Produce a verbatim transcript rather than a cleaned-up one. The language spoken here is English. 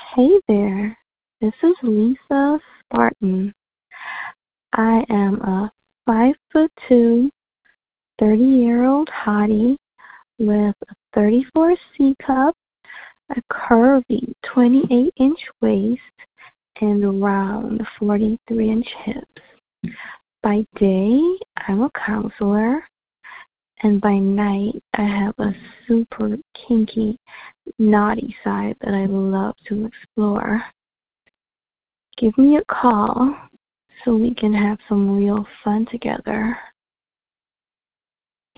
Hey there, this is Lisa Spartan. I am a five foot two, thirty year old hottie with a thirty-four C cup, a curvy twenty-eight inch waist, and round forty-three inch hips. By day, I'm a counselor, and by night, I have a super kinky, naughty side that I love to explore. Give me a call so we can have some real fun together.